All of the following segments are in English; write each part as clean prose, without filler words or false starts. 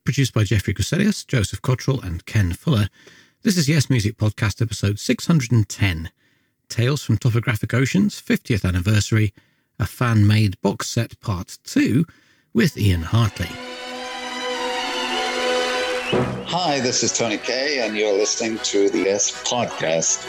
Produced by Jeffrey Creselius, Joseph Cottrell and Ken Fuller, this is Yes Music Podcast episode 610, Tales from Topographic Ocean's 50th Anniversary, a fan-made box set part 2 with Ian Hartley. Hi, this is Tony Kaye, and you're listening to the Yes Podcast.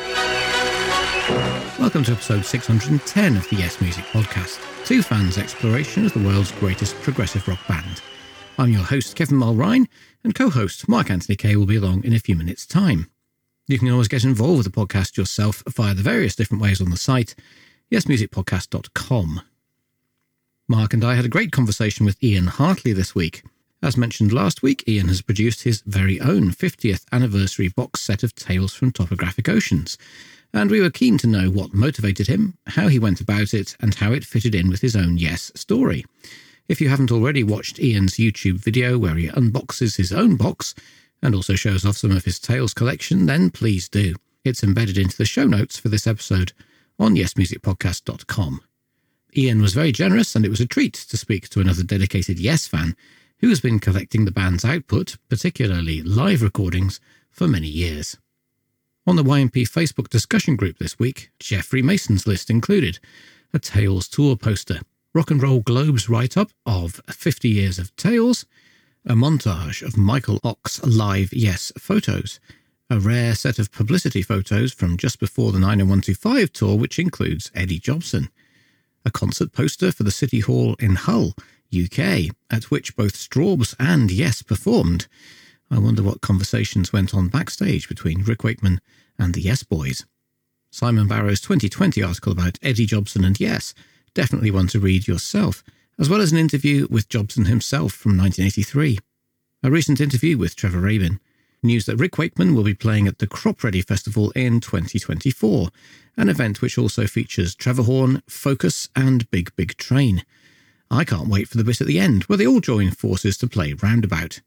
Welcome to episode 610 of the Yes Music Podcast, two fans' exploration of the world's greatest progressive rock band. I'm your host, Kevin Mulrine, and co-host Mark Anthony Kaye will be along in a few minutes' time. You can always get involved with the podcast yourself via the various different ways on the site, yesmusicpodcast.com. Mark and I had a great conversation with Ian Hartley this week. As mentioned last week, Ian has produced his very own 50th anniversary box set of Tales from Topographic Oceans, and we were keen to know what motivated him, how he went about it, and how it fitted in with his own Yes story. If you haven't already watched Ian's YouTube video where he unboxes his own box and also shows off some of his Tales collection, then please do. It's embedded into the show notes for this episode on yesmusicpodcast.com. Ian was very generous, and it was a treat to speak to another dedicated Yes fan who has been collecting the band's output, particularly live recordings, for many years. On the YMP Facebook discussion group this week, Jeffrey Mason's list included a Tales tour poster, Rock and Roll Globe's write-up of 50 years of Tales, a montage of Michael Ock's live Yes photos, a rare set of publicity photos from just before the 90125 tour, which includes Eddie Jobson, a concert poster for the City Hall in Hull, UK, at which both Strawbs and Yes performed. I wonder what conversations went on backstage between Rick Wakeman and the Yes Boys. Simon Barrow's 2020 article about Eddie Jobson and Yes, definitely one to read yourself, as well as an interview with Jobson himself from 1983. A recent interview with Trevor Rabin. News that Rick Wakeman will be playing at the Crop Ready Festival in 2024, an event which also features Trevor Horn, Focus and Big Big Train. I can't wait for the bit at the end where they all join forces to play Roundabout.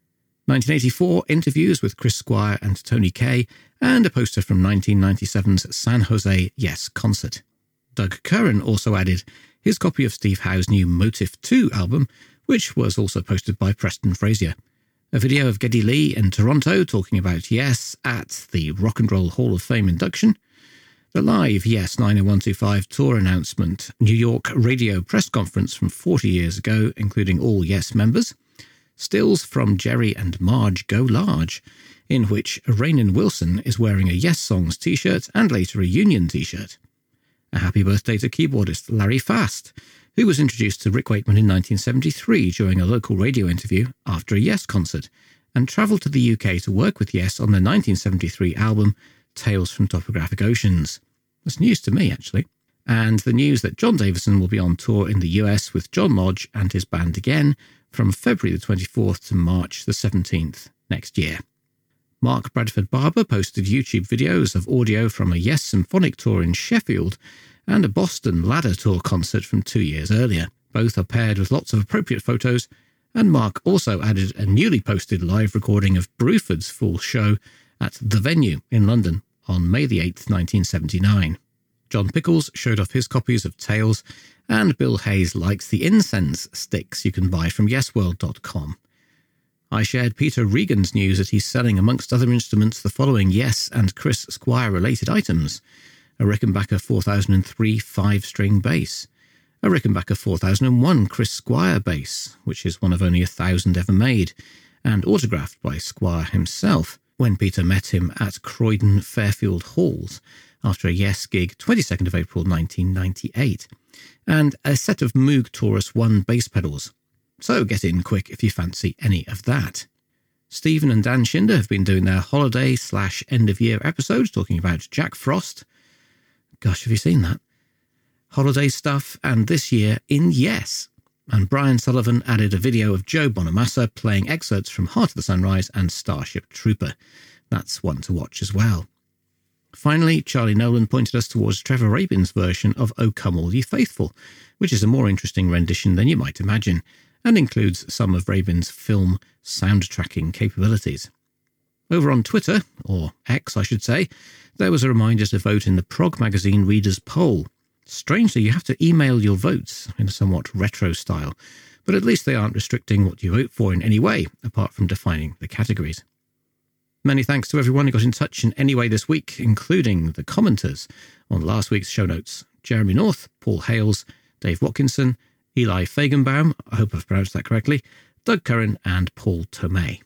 1984 interviews with Chris Squire and Tony Kaye, and a poster from 1997's San Jose Yes concert. Doug Curran also added his copy of Steve Howe's new Motif 2 album, which was also posted by Preston Frazier. A video of Geddy Lee in Toronto talking about Yes at the Rock and Roll Hall of Fame induction. The live Yes 90125 tour announcement, New York radio press conference from 40 years ago, including all Yes members. Stills from Jerry and Marge Go Large, in which Rainin Wilson is wearing a Yes Songs t-shirt and later a Union t-shirt. A happy birthday to keyboardist Larry Fast, who was introduced to Rick Wakeman in 1973 during a local radio interview after a Yes concert, and travelled to the UK to work with Yes on their 1973 album Tales from Topographic Oceans. That's news to me, actually. And the news that John Davison will be on tour in the US with John Lodge and his band again from February the 24th to March the 17th next year. Mark Bradford Barber posted YouTube videos of audio from a Yes symphonic tour in Sheffield and a Boston Ladder Tour concert from 2 years earlier. Both are paired with lots of appropriate photos, and Mark also added a newly posted live recording of Bruford's full show at The Venue in London on May the 8th, 1979. John Pickles showed off his copies of Tales, and Bill Hayes likes the incense sticks you can buy from yesworld.com. I shared Peter Regan's news that he's selling, amongst other instruments, the following Yes and Chris Squire-related items: a Rickenbacker 4003 5-string bass, a Rickenbacker 4001 Chris Squire bass, which is one of only 1,000 ever made, and autographed by Squire himself when Peter met him at Croydon Fairfield Halls after a Yes gig 22nd of April 1998, and a set of Moog Taurus 1 bass pedals. So get in quick if you fancy any of that. Stephen and Dan Schinder have been doing their holiday/end-of-year episodes talking about Jack Frost. Gosh, have you seen that? Holiday stuff, and this year in Yes. And Brian Sullivan added a video of Joe Bonamassa playing excerpts from Heart of the Sunrise and Starship Trooper. That's one to watch as well. Finally, Charlie Nolan pointed us towards Trevor Rabin's version of O Come All Ye Faithful, which is a more interesting rendition than you might imagine, and includes some of Rabin's film soundtracking capabilities. Over on Twitter, or X I should say, there was a reminder to vote in the Prog magazine readers' poll. Strangely, you have to email your votes in a somewhat retro style, but at least they aren't restricting what you vote for in any way, apart from defining the categories. Many thanks to everyone who got in touch in any way this week, including the commenters on last week's show notes: Jeremy North, Paul Hales, Dave Watkinson, Eli Fagenbaum, I hope I've pronounced that correctly, Doug Curran, and Paul Tomei.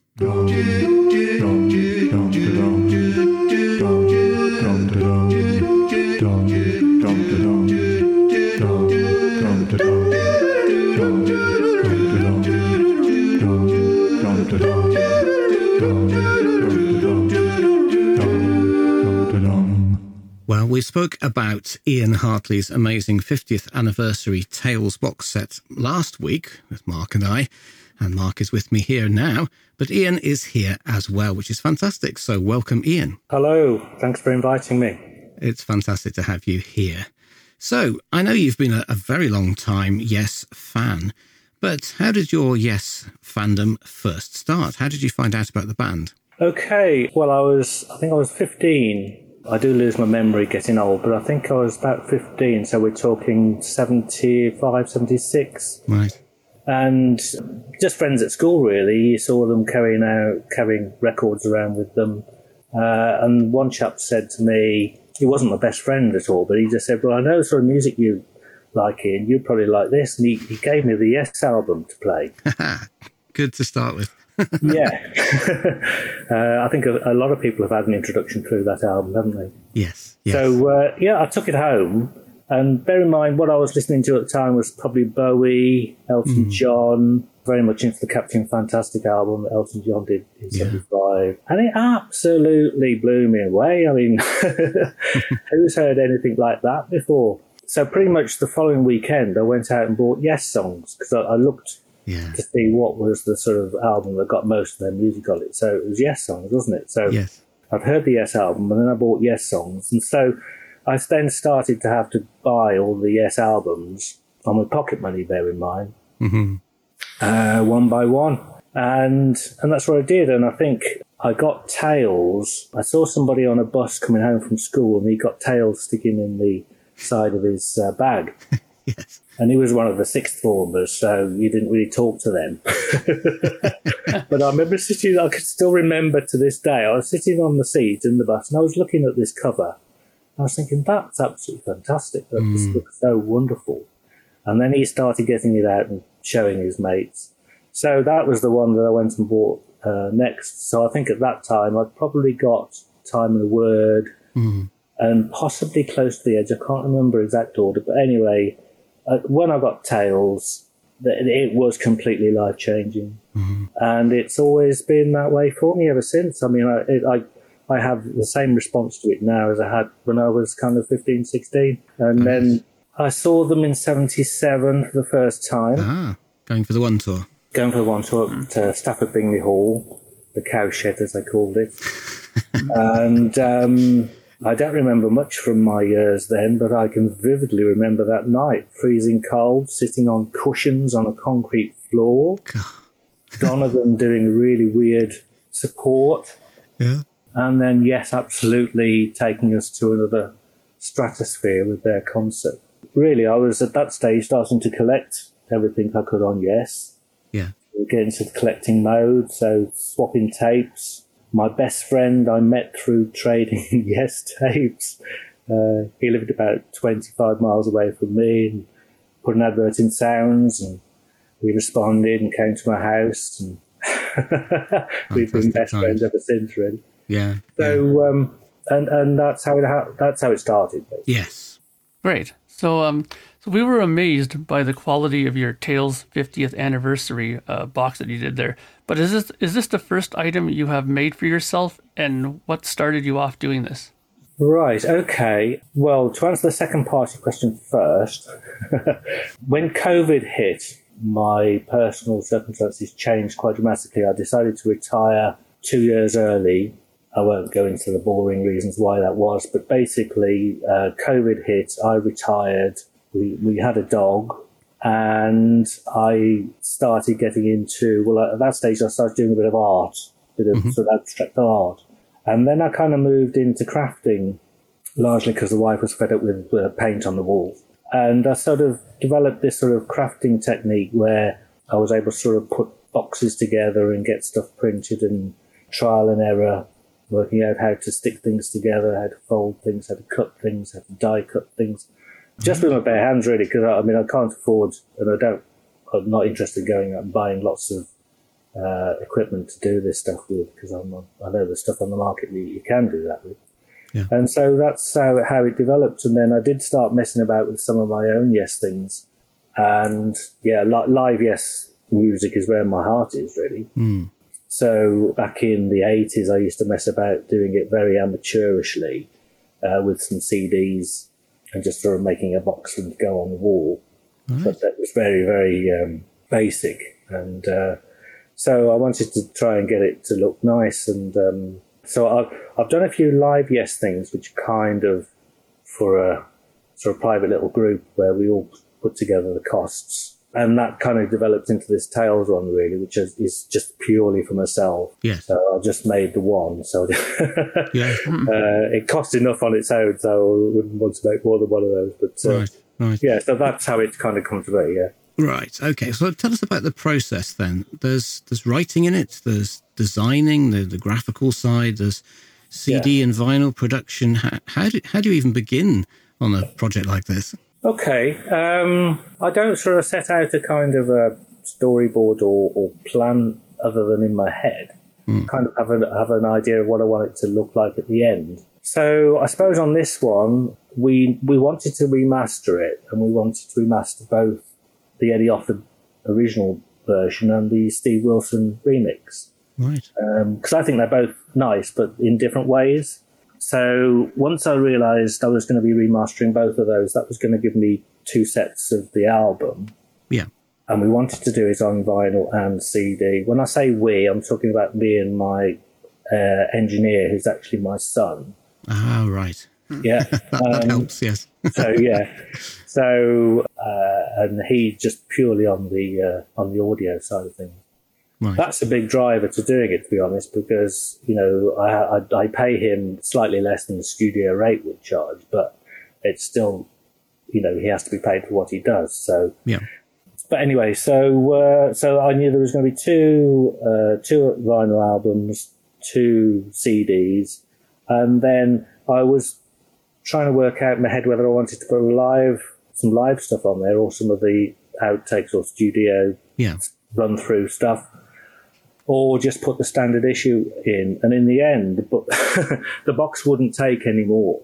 Well, we spoke about Ian Hartley's amazing 50th anniversary Tales box set last week with Mark and I, and Mark is with me here now, but Ian is here as well, which is fantastic. So welcome, Ian. Hello, thanks for inviting me. It's fantastic to have you here. So I know you've been a very long time Yes fan, but how did your Yes fandom first start? How did you find out about the band? Okay, well, I think I was 15. I do lose my memory getting old, but I think I was about 15, so we're talking 75, 76. Right. And just friends at school, really. You saw them carrying records around with them. And one chap said to me, he wasn't my best friend at all, but he just said, well, I know the sort of music you like, Ian, you'd probably like this. And he gave me the Yes album to play. Good to start with. Yeah. I think a lot of people have had an introduction through that album, haven't they? Yes. So, I took it home. And bear in mind, what I was listening to at the time was probably Bowie, Elton John, very much into the Captain Fantastic album that Elton John did in 75. And it absolutely blew me away. I mean, who's heard anything like that before? So pretty much the following weekend, I went out and bought Yes songs, because I looked to see what was the sort of album that got most of their music on it. So it was Yes songs, wasn't it? So I've heard the Yes album, and then I bought Yes songs. And so I then started to have to buy all the Yes albums on my pocket money, bear in mind, one by one. And that's what I did. And I think I got Tales. I saw somebody on a bus coming home from school, and he got Tales sticking in the side of his bag. Yes. And he was one of the sixth formers, so you didn't really talk to them. But I remember I could still remember to this day, I was sitting on the seat in the bus, and I was looking at this cover. I was thinking, that's absolutely fantastic. This looks so wonderful. And then he started getting it out and showing his mates. So that was the one that I went and bought next. So I think at that time, I'd probably got Time and a Word and possibly Close to the Edge. I can't remember exact order. But anyway, when I got Tales, it was completely life-changing. And it's always been that way for me ever since. I mean, I have the same response to it now as I had when I was kind of 15, 16. And then I saw them in 77 for the first time. Going for the one tour. Going for the one tour to Stafford Bingley Hall, the cowshed as they called it. And I don't remember much from my years then, but I can vividly remember that night, freezing cold, sitting on cushions on a concrete floor. Donovan doing really weird support. Yeah. And then, yes, absolutely taking us to another stratosphere with their concert. Really, I was at that stage starting to collect everything I could on Yes. Yeah. We get into the collecting mode, so swapping tapes. My best friend I met through trading Yes tapes. He lived about 25 miles away from me and put an advert in Sounds, and we responded and came to my house, and we've been best friends ever since, really. Yeah. So, and that's how it started. Basically. Yes. Great. So we were amazed by the quality of your Tales 50th anniversary box that you did there. But is this the first item you have made for yourself, and what started you off doing this? Right. Okay. Well, to answer the second part of your question first, when COVID hit, my personal circumstances changed quite dramatically. I decided to retire 2 years early. I won't go into the boring reasons why that was, but basically, COVID hit, I retired, we had a dog, and I started getting into, well, at that stage, I started doing a bit of art, sort of abstract art. And then I kind of moved into crafting, largely because the wife was fed up with paint on the wall. And I sort of developed this sort of crafting technique where I was able to sort of put boxes together and get stuff printed and trial and error, working out how to stick things together, how to fold things, how to cut things, how to die cut things. Just with my bare hands, really, because I can't afford, and I'm not interested in going out and buying lots of equipment to do this stuff with, because I know there's stuff on the market that you can do that with. Yeah. And so that's how it developed. And then I did start messing about with some of my own Yes things. And yeah, live Yes music is where my heart is, really. Mm. So back in the 80s, I used to mess about doing it very amateurishly with some CDs and just sort of making a box and go on the wall. Right. But that was very, very basic. And so I wanted to try and get it to look nice. And so I've done a few live Yes things, which kind of for a sort of private little group where we all put together the costs. And that kind of developed into this Tails one, really, which is just purely for myself. Yes. So I just made the one. So Yeah. it cost enough on its own, so I wouldn't want to make more than one of those. But Right. yeah, so that's how it kind of comes to be, yeah. Right. Okay. So tell us about the process then. There's writing in it. There's designing, the graphical side. There's CD and vinyl production. How do you even begin on a project like this? Okay. I don't sort of set out a kind of a storyboard or plan other than in my head. Kind of have an idea of what I want it to look like at the end. So I suppose on this one, we wanted to remaster it, and we wanted to remaster both the Eddie Offord original version and the Steve Wilson remix. Right. Because I think they're both nice, but in different ways. So once I realised I was going to be remastering both of those, that was going to give me 2 sets of the album. Yeah. And we wanted to do it on vinyl and CD. When I say we, I'm talking about me and my engineer, who's actually my son. Ah, right. Yeah. That helps, yes. And he just purely on the audio side of things. Right. That's a big driver to doing it, to be honest, because, you know, I pay him slightly less than the studio rate would charge, but it's still, you know, he has to be paid for what he does. So, yeah. But anyway, so I knew there was going to be two vinyl albums, 2 CDs, and then I was trying to work out in my head whether I wanted to put some live stuff on there, or some of the outtakes or studio run through stuff, or just put the standard issue in. And in the end, the box wouldn't take any more.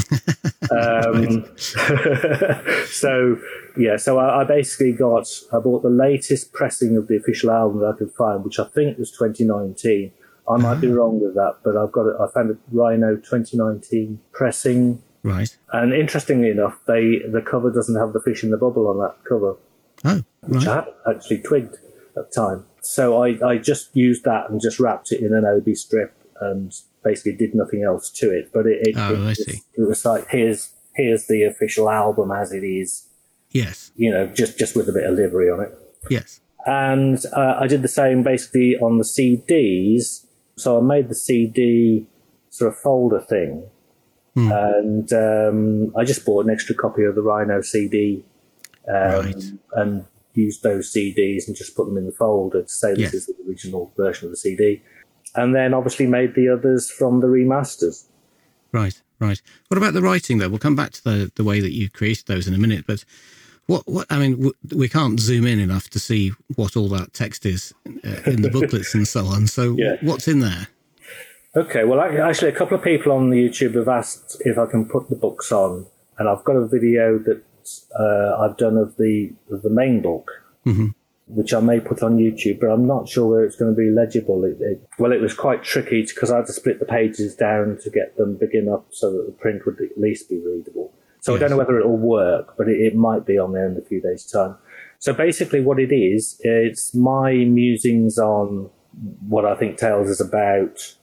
So I basically I bought the latest pressing of the official album that I could find, which I think was 2019. I might be wrong with that, but I found a Rhino 2019 pressing. Right. And interestingly enough, the cover doesn't have the fish in the bubble on that cover. Oh, which I right. hadn't actually twigged at the time. So I just used that and just wrapped it in an OB strip and basically did nothing else to it. But it was like, here's the official album as it is. Yes. You know, just with a bit of livery on it. Yes. And I did the same basically on the CDs. So I made the CD sort of folder thing. And I just bought an extra copy of the Rhino CD and used those CDs and just put them in the folder to say this is the original version of the CD. And then obviously made the others from the remasters. Right. What about the writing, though? We'll come back to the way that you created those in a minute, but what I mean, we can't zoom in enough to see what all that text is in the booklets and so on. So what's in there? Okay, well, actually, a couple of people on YouTube have asked if I can put the books on, and I've got a video that I've done of the main book, which I may put on YouTube, but I'm not sure whether it's going to be legible. It was quite tricky because I had to split the pages down to get them big enough so that the print would at least be readable. So I don't know whether it'll work, but it might be on there in a few days' time. So basically what it is, it's my musings on what I think Tails is about,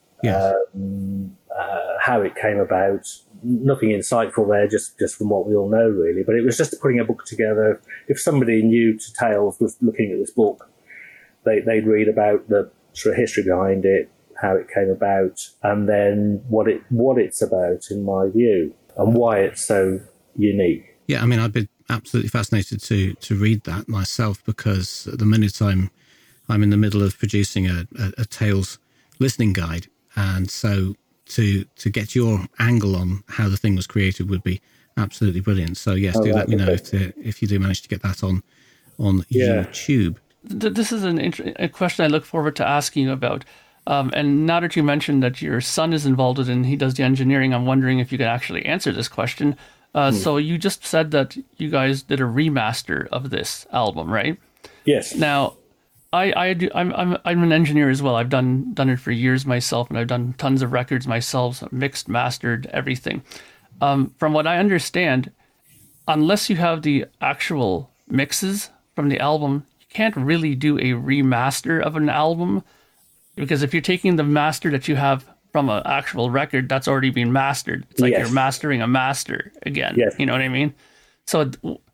how it came about. Nothing insightful there, just from what we all know, really. But it was just putting a book together. If somebody new to Tails was looking at this book, they'd read about the sort of history behind it, how it came about, and then what it's about, in my view, and why it's so unique. Yeah, I mean, absolutely fascinated to read that myself, because at the minute I'm in the middle of producing a Tales listening guide, and so to get your angle on how the thing was created would be absolutely brilliant. So yes, do let me know if you do manage to get that on YouTube. This is a question I look forward to asking you about. And now that you mentioned that your son is involved in, he does the engineering, I'm wondering if you can actually answer this question. So you just said that you guys did a remaster of this album, right? Yes. Now, I'm an engineer as well. I've done it for years myself, and I've done tons of records myself, mixed, mastered, everything. From what I understand, unless you have the actual mixes from the album, you can't really do a remaster of an album, because if you're taking the master that you have from an actual record, that's already been mastered. It's like you're mastering a master again. Yes. You know what I mean? So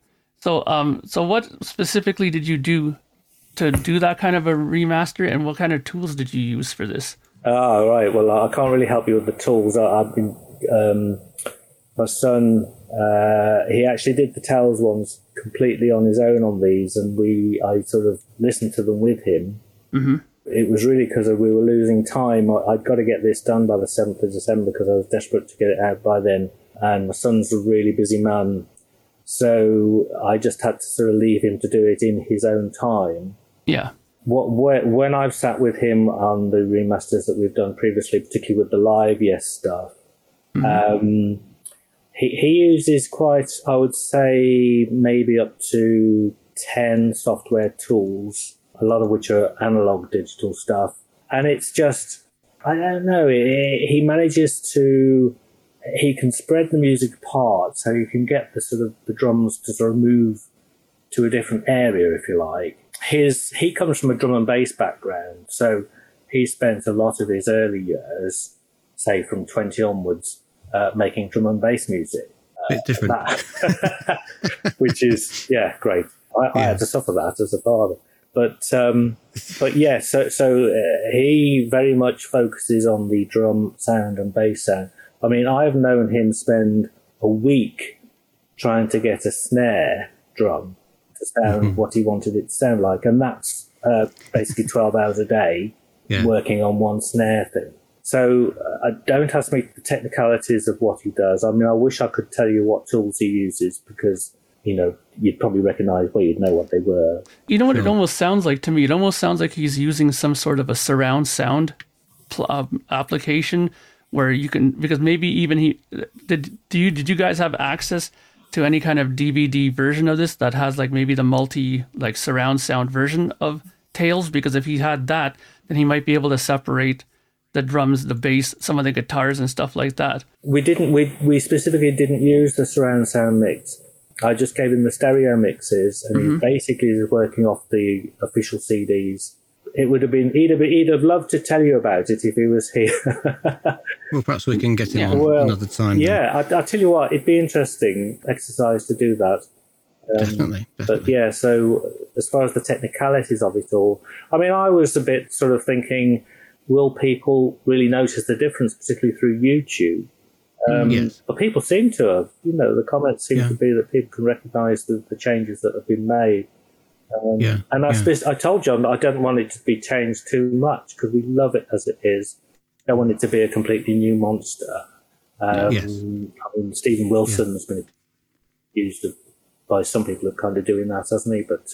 what specifically did you do to do that kind of a remaster, and what kind of tools did you use for this? Oh, right. Well, I can't really help you with the tools. I've been, my son, he actually did the Tales ones completely on his own on these, and I sort of listened to them with him. Mm-hmm. It was really because we were losing time. I'd got to get this done by the 7th of December because I was desperate to get it out by then. And my son's a really busy man. So I just had to sort of leave him to do it in his own time. Yeah. When I've sat with him on the remasters that we've done previously, particularly with the Live Yes stuff, mm-hmm. He uses quite, I would say, maybe up to 10 software tools, a lot of which are analog digital stuff. And it's just, I don't know, he manages to, he can spread the music apart so you can get the drums to sort of move to a different area, if you like. He comes from a drum and bass background, so he spent a lot of his early years, say from 20 onwards, making drum and bass music. Bit different. Which is, great. I had to suffer that as a father. But yeah, so he very much focuses on the drum sound and bass sound. I mean, I've known him spend a week trying to get a snare drum to sound what he wanted it to sound like, and that's basically 12 hours a day working on one snare thing. So don't ask me the technicalities of what he does. I mean, I wish I could tell you what tools he uses, because you'd probably recognize, you'd know what they were. You know what it almost sounds like to me? It almost sounds like he's using some sort of a surround sound application where you can, because maybe even did you guys have access to any kind of DVD version of this that has like maybe the surround sound version of Tales? Because if he had that, then he might be able to separate the drums, the bass, some of the guitars and stuff like that. We specifically didn't use the surround sound mix. I just gave him the stereo mixes, and he basically is working off the official CDs. It would have been, he'd have loved to tell you about it if he was here. Well, perhaps we can get him on another time. Yeah, I'll tell you what, it'd be interesting exercise to do that. Definitely. But yeah, so as far as the technicalities of it all, I mean, I was a bit sort of thinking, will people really notice the difference, particularly through YouTube? Yes. But people seem to have. The comments seem to be that people can recognise the changes that have been made. And I told John that I don't want it to be changed too much, because we love it as it is. I don't want it to be a completely new monster. I mean, Stephen Wilson has been accused of, by some people, of kind of doing that, hasn't he? But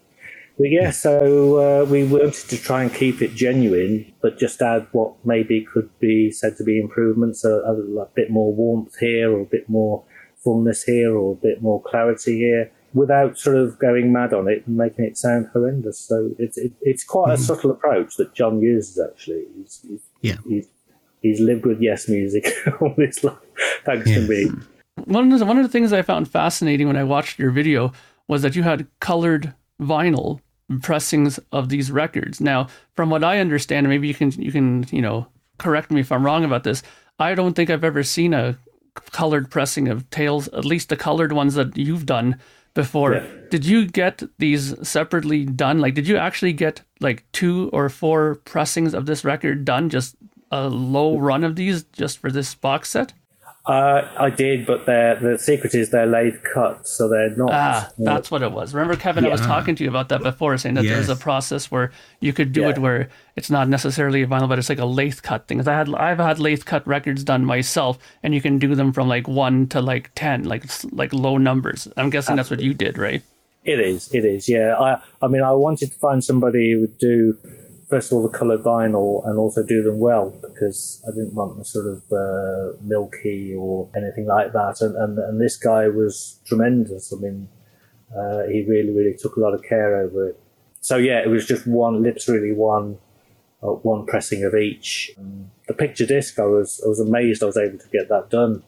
so we wanted to try and keep it genuine, but just add what maybe could be said to be improvements, a bit more warmth here, or a bit more fullness here, or a bit more clarity here, without sort of going mad on it and making it sound horrendous. So it's quite a subtle approach that John uses, actually. He's lived with Yes Music all his life, thanks to me. One of the things I found fascinating when I watched your video was that you had colored vinyl pressings of these records. Now, from what I understand, maybe you can correct me if I'm wrong about this, I don't think I've ever seen a colored pressing of Tales, at least the colored ones that you've done before. Did you get these separately done? Like, did you actually get like 2 or 4 pressings of this record done, just a low run of these just for this box set? I did, but the secret is they're lathe cut, so they're not. That's what it was. Remember, Kevin, I was talking to you about that before, saying that there's a process where you could do it where it's not necessarily a vinyl, but it's like a lathe cut thing. I've had lathe cut records done myself, and you can do them from like 1 to like 10, like low numbers. I'm guessing that's what you did, right? It is. Yeah. I mean, I wanted to find somebody who would do, first of all, the coloured vinyl and also do them well, because I didn't want the sort of milky or anything like that. And this guy was tremendous. I mean, he really, really took a lot of care over it. So yeah, it was just literally one pressing of each. The picture disc, I was amazed I was able to get that done.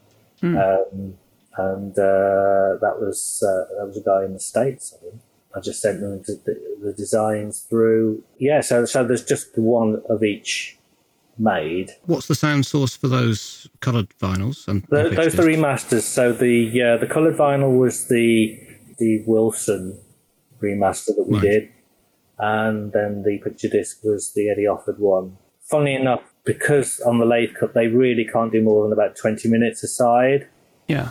And that was a guy in the States, I think. I just sent them the designs through. Yeah, so there's just one of each made. What's the sound source for those coloured vinyls? And those are the remasters. So the coloured vinyl was the Wilson remaster that we did, and then the picture disc was the Eddie Offord one. Funnily enough, because on the lathe cut they really can't do more than about 20 minutes a side. Yeah.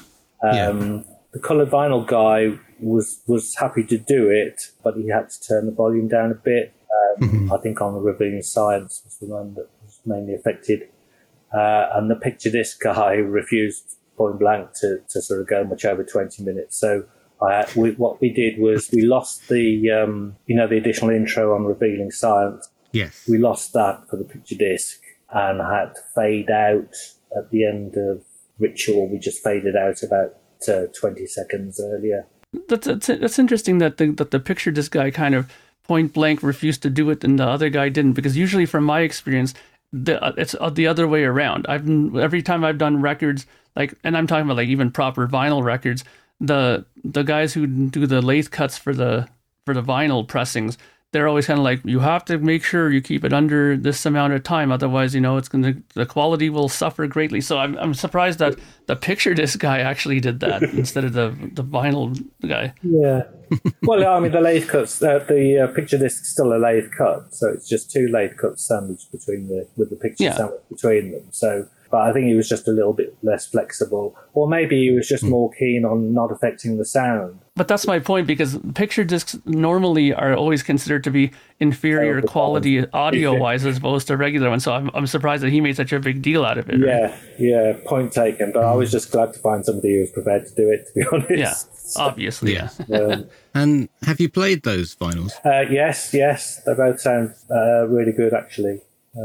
The coloured vinyl guy was happy to do it, but he had to turn the volume down a bit. I think on the Revealing Science was the one that was mainly affected. And the picture disc guy refused point blank to sort of go much over 20 minutes. So what we did was we lost the additional intro on Revealing Science. Yes. We lost that for the picture disc and had to fade out at the end of Ritual. We just faded out about 20 seconds earlier. That's interesting that the picture disc guy kind of point blank refused to do it and the other guy didn't, because usually from my experience it's the other way around. Every time I've done records, like, and I'm talking about like even proper vinyl records, the guys who do the lathe cuts for the vinyl pressings, they're always kind of like, you have to make sure you keep it under this amount of time, otherwise, the quality will suffer greatly. So I'm surprised that the picture disc guy actually did that instead of the vinyl guy. Yeah. Well, I mean, the lathe cuts, the picture disc is still a lathe cut, so it's just two lathe cuts sandwiched with the picture sandwiched between them. So, but I think he was just a little bit less flexible, or maybe he was just more keen on not affecting the sound. But that's my point, because picture discs normally are always considered to be inferior quality audio-wise as opposed to regular ones. So I'm surprised that he made such a big deal out of it. Right? Yeah, point taken. But I was just glad to find somebody who was prepared to do it, to be honest. Yeah, obviously. Yeah. And have you played those vinyls? Yes. They both sound really good, actually.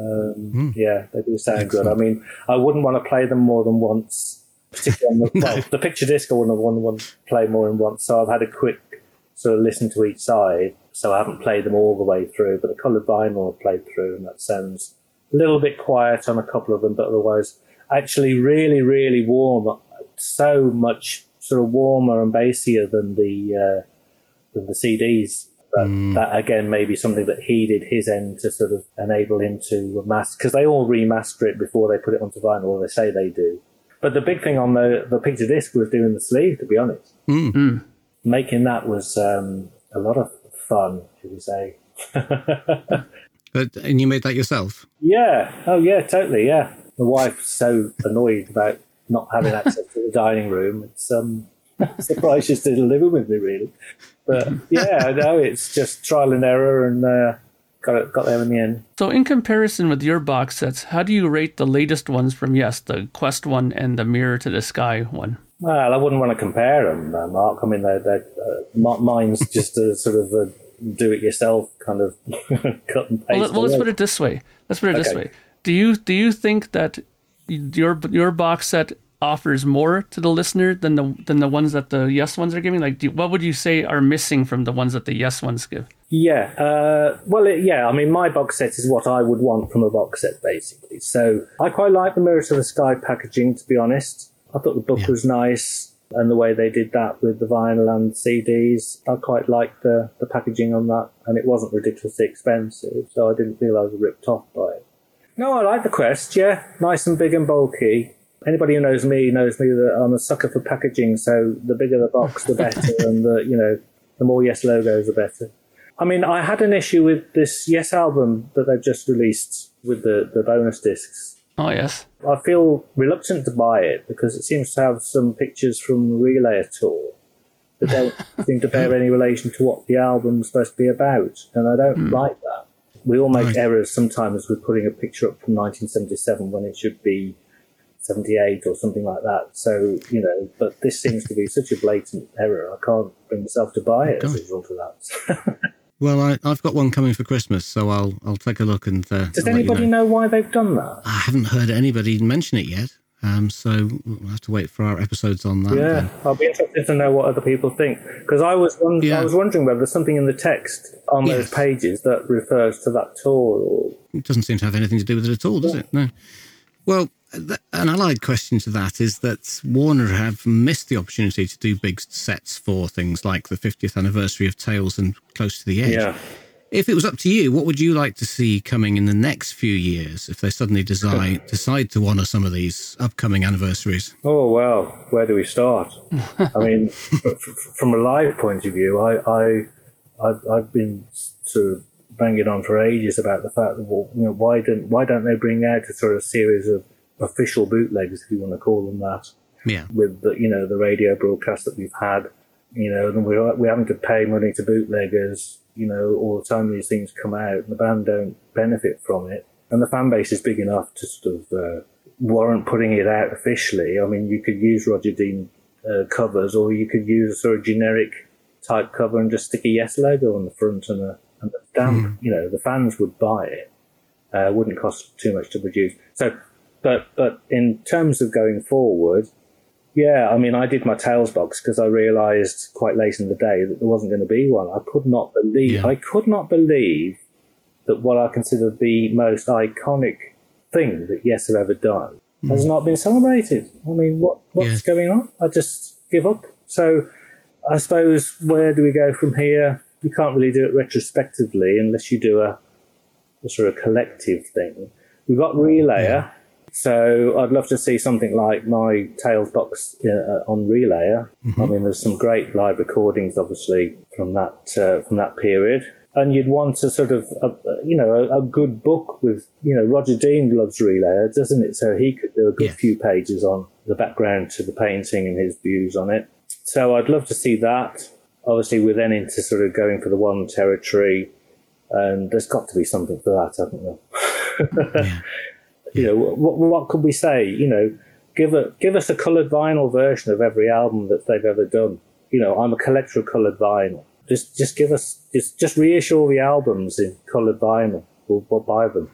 Yeah, they do sound good. I mean, I wouldn't want to play them more than once. Particularly on the picture disc, I wouldn't want to play more than once. So I've had a quick sort of listen to each side. So I haven't played them all the way through, but the coloured vinyl I've played through, and that sounds a little bit quiet on a couple of them, but otherwise actually really, really warm. So much sort of warmer and bassier than the CDs. But that, again, may be something that he did his end to sort of enable him to master, because they all remaster it before they put it onto vinyl, or they say they do. But the big thing on the picture disc was doing the sleeve, to be honest. Making that was a lot of fun, should we say. And you made that yourself? Yeah. Oh, yeah, totally, yeah. My wife's so annoyed about not having access to the dining room. It's surprised she's still living with me, really. But yeah, no, it's just trial and error, and got there in the end. So in comparison with your box sets, how do you rate the latest ones from Yes, the Quest one and the Mirror to the Sky one? Well, I wouldn't want to compare them, Mark. I mean, mine's just a sort of a do-it-yourself kind of cut and paste. Well, let's put it this way. This way. Do you think that your box set offers more to the listener than the ones that the Yes ones are giving? Like, what would you say are missing from the ones that the Yes ones give? Yeah. I mean, my box set is what I would want from a box set, basically. So I quite like the Mirror to the Sky packaging, to be honest. I thought the book was nice, and the way they did that with the vinyl and CDs. I quite liked the packaging on that, and it wasn't ridiculously expensive, so I didn't feel I was ripped off by it. No, I like the Quest, yeah. Nice and big and bulky. Anybody who knows me that I'm a sucker for packaging, so the bigger the box, the better, and the more Yes logos, the better. I mean, I had an issue with this Yes album that they've just released with the bonus discs. Oh, yes. I feel reluctant to buy it because it seems to have some pictures from the Relay tour that don't seem to bear any relation to what the album's supposed to be about, and I don't like that. We all make errors sometimes with putting a picture up from 1977 when it should be 78 or something like that. So, but this seems to be such a blatant error. I can't bring myself to buy it as a result of that. Well, I've got one coming for Christmas, so I'll take a look and. Does anybody know why they've done that? I haven't heard anybody mention it yet, so we'll have to wait for our episodes on that. Yeah, then. I'll be interested to know what other people think, because I was wondering whether there's something in the text on those pages that refers to that tour. Or... It doesn't seem to have anything to do with it at all, does it? No. Well, an allied question to that is that Warner have missed the opportunity to do big sets for things like the 50th anniversary of Tales and Close to the Edge. Yeah. If it was up to you, what would you like to see coming in the next few years if they suddenly decide to honour some of these upcoming anniversaries? Oh, well, where do we start? I mean, from a live point of view, I've been sort of banging on for ages about the fact that, why don't they bring out a sort of series of official bootlegs, if you want to call them that, with the radio broadcast that we've had, and we're having to pay money to bootleggers, all the time these things come out, and the band don't benefit from it, and the fan base is big enough to sort of warrant putting it out officially. I mean, you could use Roger Dean covers, or you could use a sort of generic type cover and just stick a Yes logo on the front and a stamp. The fans would buy it. Wouldn't cost too much to produce. So, but in terms of going forward, I mean, I did my Tales box because I realised quite late in the day that there wasn't going to be one. I could not believe that what I consider the most iconic thing that Yes have ever done has not been celebrated. I mean, what's going on? I just give up. So I suppose, where do we go from here? You can't really do it retrospectively unless you do a sort of collective thing. We've got Relayer, so I'd love to see something like my Tales box on Relayer. I mean, there's some great live recordings, obviously, from that period. And you'd want a sort of, a good book with, Roger Dean loves Relayer, doesn't it? So he could do a good few pages on the background to the painting and his views on it. So I'd love to see that. Obviously, we're then into sort of going for the one territory, and there's got to be something for that, haven't there? What could we say? Give us a coloured vinyl version of every album that they've ever done. I'm a collector of coloured vinyl. Just give us, just reissue the albums in coloured vinyl. We'll buy them.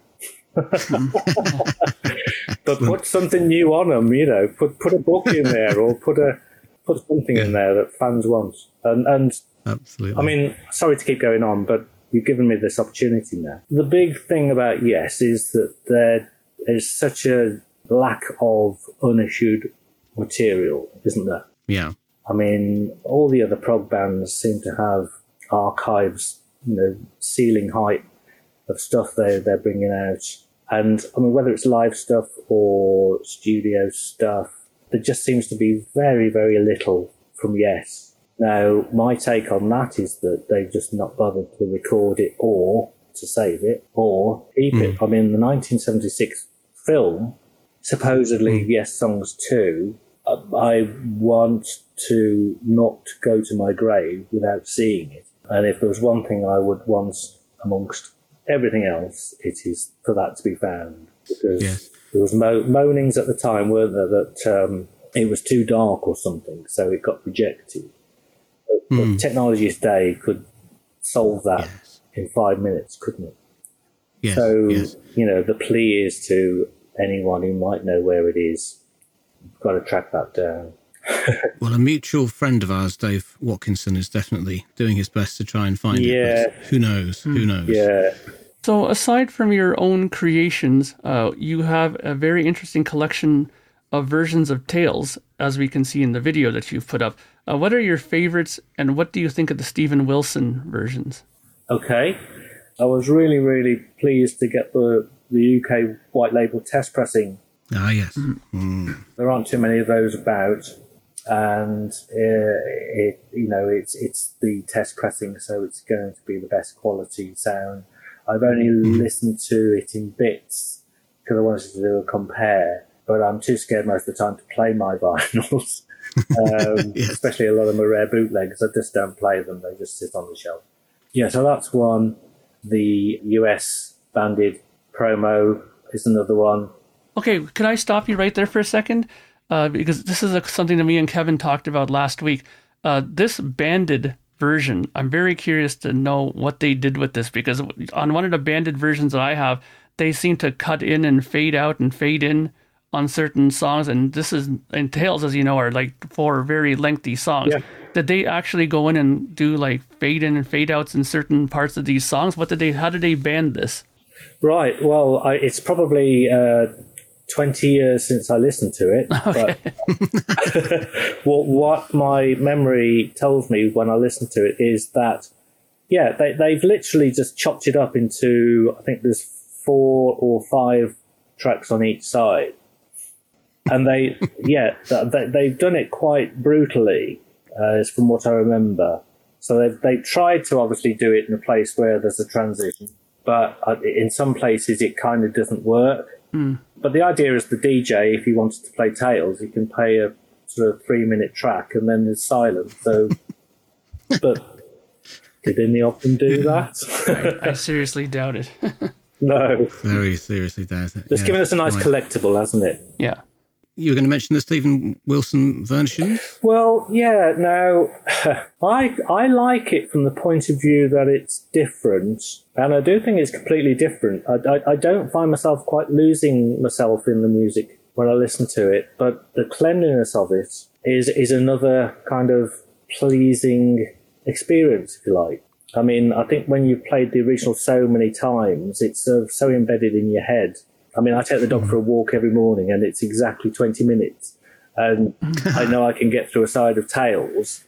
But put something new on them. Put a book in there, or put something in there that fans want. And absolutely. I mean, sorry to keep going on, but you've given me this opportunity now. The big thing about Yes is that there is such a lack of unissued material, isn't there? Yeah. I mean, all the other prog bands seem to have archives, ceiling height of stuff they're bringing out. And I mean, whether it's live stuff or studio stuff, there just seems to be very, very little from Yes. Now, my take on that is that they've just not bothered to record it or to save it or keep it. I mean, the 1976 film, supposedly Yes Songs 2, I want to not go to my grave without seeing it. And if there was one thing I would want amongst everything else, it is for that to be found. Because there was moanings at the time, weren't there, that it was too dark or something, so it got rejected. But technology today could solve that in 5 minutes, couldn't it? Yes. So, the plea is to anyone who might know where it is, you've got to track that down. Well, a mutual friend of ours, Dave Watkinson, is definitely doing his best to try and find it. But who knows? Who knows? Yeah. So aside from your own creations, you have a very interesting collection of versions of Tales, as we can see in the video that you've put up. What are your favorites, and what do you think of the Steven Wilson versions? Okay. I was really, really pleased to get the UK white label test pressing. Ah, yes. There aren't too many of those about, and it's the test pressing, so it's going to be the best quality sound. I've only listened to it in bits, because I wanted to do a compare, but I'm too scared most of the time to play my vinyls. Especially a lot of them are rare bootlegs. I just don't play them. They just sit on the shelf. Yeah, so that's one. The US banded promo is another one. Okay, can I stop you right there for a second? Because this is something that me and Kevin talked about last week. This banded version, I'm very curious to know what they did with this, because on one of the banded versions that I have, they seem to cut in and fade out and fade in on certain songs, and this is, and Tales, as you know, are like 4 very lengthy songs. Yeah. Did they actually go in and do like fade in and fade outs in certain parts of these songs? How did they band this? Right. Well, it's probably 20 years since I listened to it. Okay. But what my memory tells me when I listen to it is that, they've literally just chopped it up into, I think there's 4 or 5 tracks on each side. And they've done it quite brutally, from what I remember. So they've tried to obviously do it in a place where there's a transition, but in some places it kind of doesn't work. Mm. But the idea is the DJ, if he wanted to play Tales, he can play a sort of 3-minute track and then there's silence. So, but did any of them do that? I seriously doubt it. No. Very seriously doubt it. It's given us a nice collectible, hasn't it? Yeah. You were going to mention the Stephen Wilson version? Well, yeah, no, I like it from the point of view that it's different, and I do think it's completely different. I don't find myself quite losing myself in the music when I listen to it, but the cleanliness of it is another kind of pleasing experience, if you like. I mean, I think when you've played the original so many times, it's so embedded in your head. I mean, I take the dog for a walk every morning and it's exactly 20 minutes. And I know I can get through a side of Tales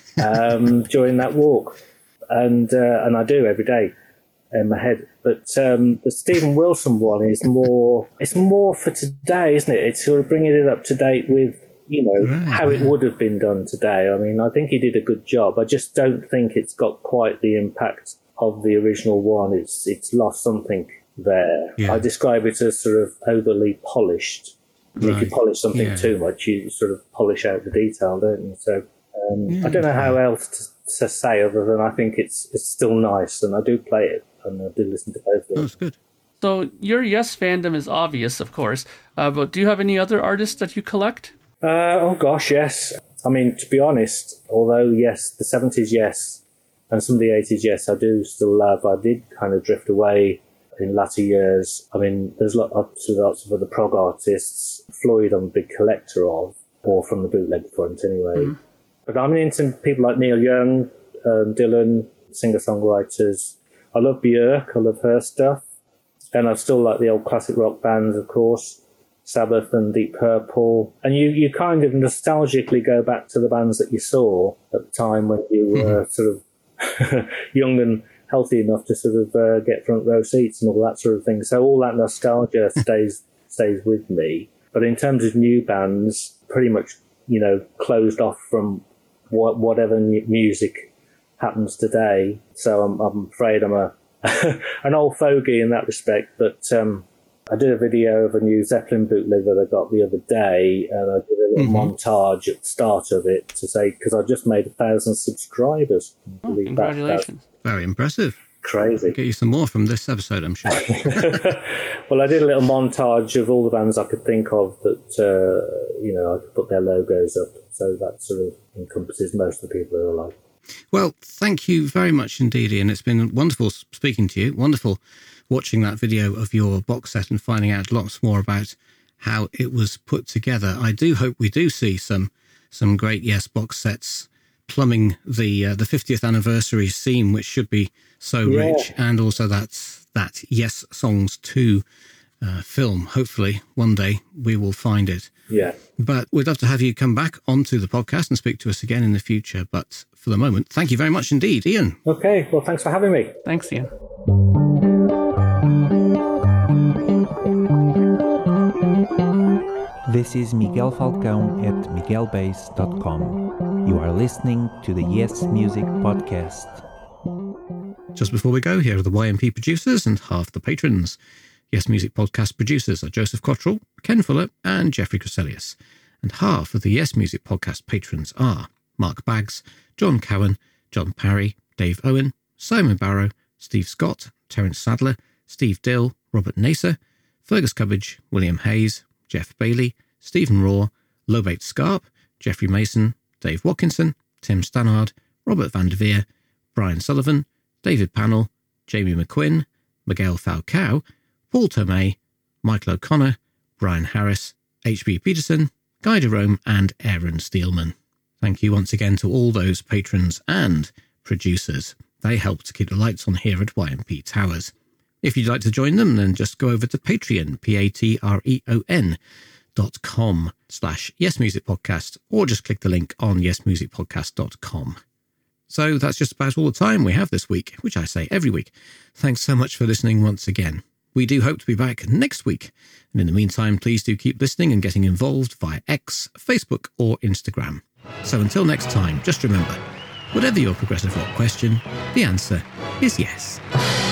during that walk. And I do every day in my head. But the Stephen Wilson one is it's more for today, isn't it? It's sort of bringing it up to date with, how it would have been done today. I mean, I think he did a good job. I just don't think it's got quite the impact of the original one. It's lost something there. Yeah. I describe it as sort of overly polished. Right. If you polish something too much, you sort of polish out the detail, don't you? So I don't know how else to say other than I think it's still nice, and I do play it, and I do listen to both of them. That's good. So your Yes fandom is obvious, of course, but do you have any other artists that you collect? Oh gosh, yes. I mean, to be honest, although yes, the 70s, yes, and some of the 80s, yes, I do still love. I did kind of drift away in latter years. I mean, there's lots of other prog artists. Floyd I'm a big collector of, or from the bootleg front anyway. Mm. But I'm into people like Neil Young, Dylan, singer-songwriters. I love Björk, I love her stuff. And I still like the old classic rock bands, of course, Sabbath and Deep Purple. And you kind of nostalgically go back to the bands that you saw at the time when you were sort of young and healthy enough to sort of get front row seats and all that sort of thing. So all that nostalgia stays with me. But in terms of new bands, pretty much, closed off from whatever music happens today. So I'm afraid I'm an old fogey in that respect. But I did a video of a new Zeppelin bootleg that I got the other day, and I did a little montage at the start of it to say, because I just made 1,000 subscribers. Congratulations. Very impressive. Crazy. Get you some more from this episode, I'm sure. Well, I did a little montage of all the bands I could think of that, I could put their logos up. So that sort of encompasses most of the people that are alive. Well, thank you very much indeed, Ian. It's been wonderful speaking to you. Wonderful watching that video of your box set and finding out lots more about how it was put together. I do hope we do see some great Yes box sets plumbing the 50th anniversary scene, which should be so rich, and also that Yes Songs 2 film. Hopefully one day we will find it. Yeah. But we'd love to have you come back onto the podcast and speak to us again in the future. But for the moment, thank you very much indeed, Ian. Okay, well, thanks for having me. Thanks, Ian. This is Miguel Falcão at miguelbase.com. You are listening to the Yes Music Podcast. Just before we go, here are the YMP producers and half the patrons. Yes Music Podcast producers are Joseph Cottrell, Ken Fuller and Jeffrey Crescelius. And half of the Yes Music Podcast patrons are Mark Baggs, John Cowan, John Parry, Dave Owen, Simon Barrow, Steve Scott, Terence Sadler, Steve Dill, Robert Naser, Fergus Cubbage, William Hayes, Jeff Bailey, Stephen Raw, Lobate Scarp, Jeffrey Mason, Dave Watkinson, Tim Stannard, Robert Van der Veer, Brian Sullivan, David Pannell, Jamie McQuinn, Miguel Falcao, Paul Tomei, Michael O'Connor, Brian Harris, H.B. Peterson, Guy Jerome and Aaron Steelman. Thank you once again to all those patrons and producers. They help to keep the lights on here at YMP Towers. If you'd like to join them, then just go over to Patreon, patreon.com/yesmusicpodcast, or just click the link on yesmusicpodcast.com. So that's just about all the time we have this week, which I say every week. Thanks so much for listening once again. We do hope to be back next week. And in the meantime, please do keep listening and getting involved via X, Facebook, or Instagram. So until next time, just remember, whatever your progressive rock question, the answer is yes.